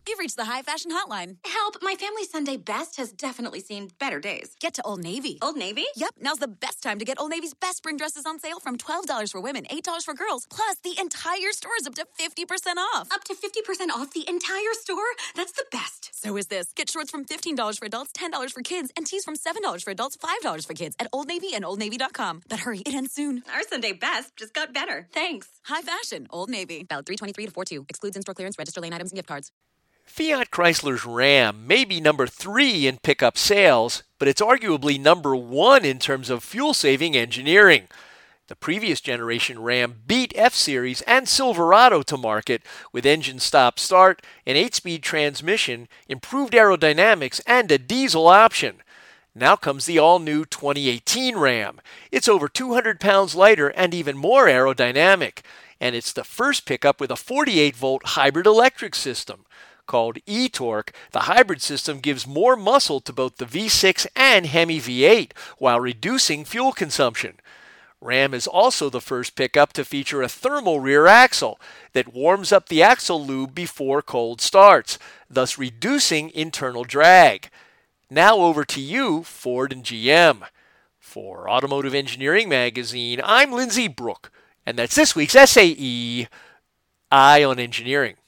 You've reached the high fashion hotline. Help, my family's Sunday best has definitely seen better days. Get to Old Navy. Old Navy? Yep, now's the best time to get Old Navy's best spring dresses on sale from $12 for women, $8 for girls. Plus, the entire store is up to 50% off. Up to 50% off the entire store? That's the best. So is this. Get shorts from $15 for adults, $10 for kids, and tees from $7 for adults, $5 for kids at Old Navy and OldNavy.com. But hurry, it ends soon. Our Sunday best just got better. Thanks. High fashion, Old Navy. Valid 3/23 to 4/2. Excludes in-store clearance, register lane items, and gift cards. Fiat Chrysler's Ram may be number 3 in pickup sales, but it's arguably number 1 in terms of fuel-saving engineering. The previous generation Ram beat F-Series and Silverado to market with engine stop-start, an 8-speed transmission, improved aerodynamics, and a diesel option. Now comes the all-new 2018 Ram. It's over 200 pounds lighter and even more aerodynamic, and it's the first pickup with a 48-volt hybrid electric system. Called e-Torque, the hybrid system gives more muscle to both the V6 and Hemi V8 while reducing fuel consumption. Ram is also the first pickup to feature a thermal rear axle that warms up the axle lube before cold starts, thus reducing internal drag. Now over to you, Ford and GM. For Automotive Engineering Magazine, I'm Lindsay Brooke, and that's this week's SAE, Eye on Engineering.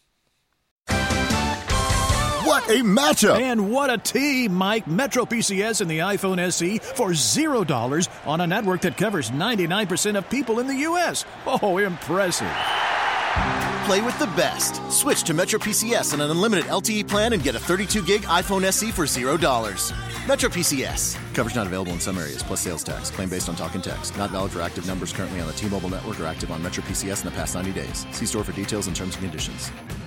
What a matchup! And what a tee, Mike. Metro PCS and the iPhone SE for $0 on a network that covers 99% of people in the U.S. Oh, impressive. Play with the best. Switch to Metro PCS on an unlimited LTE plan and get a 32-gig iPhone SE for $0. Metro PCS. Coverage not available in some areas, plus sales tax. Claim based on talk and text. Not valid for active numbers currently on the T-Mobile network or active on Metro PCS in the past 90 days. See store for details and terms and conditions.